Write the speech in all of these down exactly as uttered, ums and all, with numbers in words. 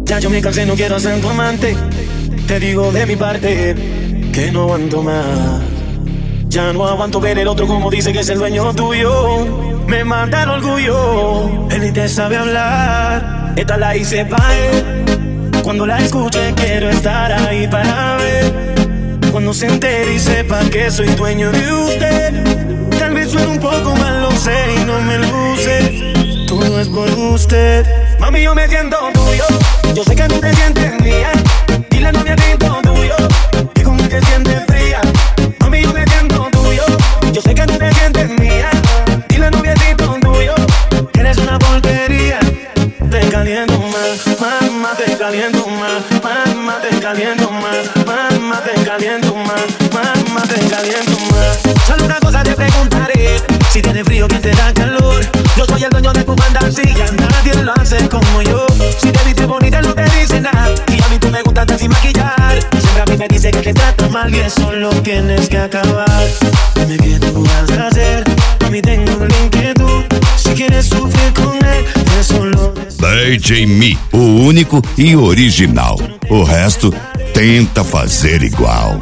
Ya yo me cansé, no quiero ser tu amante. Te digo de mi parte que no aguanto más. Ya no aguanto ver el otro como dice que es el dueño tuyo. Me mata el orgullo, él ni te sabe hablar. Esta la hice pa' él. Cuando la escuche quiero estar ahí para ver. Cuando se entere y sepa que soy dueño de usted. Tal vez suene un poco mal, lo sé y no me luce. Todo es por usted. Mami, yo me siento tuyo. Yo sé que tú te sientes mía. Dile a la novia que todo tuyo, que como te sientes fría. Mami, yo me siento tuyo. Yo sé que tú te sientes mía. Dile a la novia que todo tuyo, que eres una porquería. Te caliento más, mamá, te caliento más. Mamá, te caliento más. Mamá, te caliento más. Mamá, te caliento más. Solo una cosa te preguntaré: si tienes frío, ¿quién te da calor? Yo soy el dueño de tu fantasía, nadie lo hace como yo. Si te viste bonita no te dice nada, y a mí tú me gustas sin maquillar. Siempre a mí me dice que te trato mal y eso lo tienes que acabar. Dime qué tú vas a hacer, a mí tengo la inquietud. Si quieres sufrir con él, eso lo D J Me, o único e original. O resto tenta fazer igual.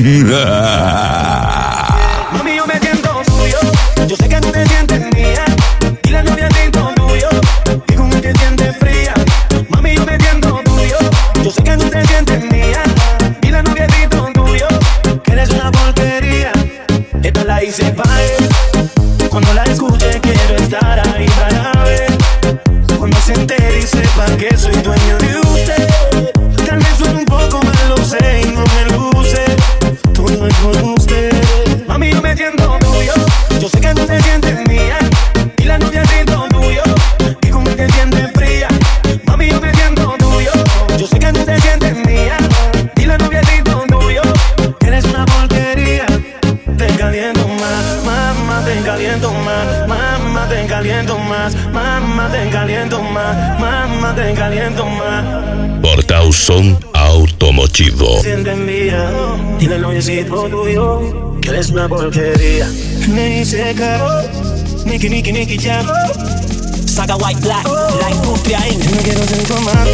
Mami, yo me siento tuyo. Yo sé que tú te sientes mía. Y la novia siento tuyo, que como te sientes fría. Mami, yo me siento tuyo. Yo sé que tú te sientes mía. Y la novia siento tuyo, que eres una porquería. Esta la hice pa' él. Cuando la escuche quiero estar ahí para ver. Cuando se entere y sepa que soy dueño de usted. Tal vez suene un poco mal, lo sé y no me luce. Todo es por usted. Mami, yo me siento tuyo. Yo sé que tú te sientes mía. Y la novia siento tuyo, que como te sientes fría. Mami, yo me siento tuyo. Yo sé que tú te sientes mía. Y la novia siento tuyo, que eres una porquería. Te caliento más, mamá, te caliento más. Mamá, te caliento más. Mamá, te caliento más. Mamá, te caliento más. Portal Som Automotivo. Sientes mía. Y la novia siento tuyo, que eres una porquería. Me dice caro, Nicky, Nicky, Nicky, Jam. Saga White Black, la industria en. Yo no quiero ser tu amante.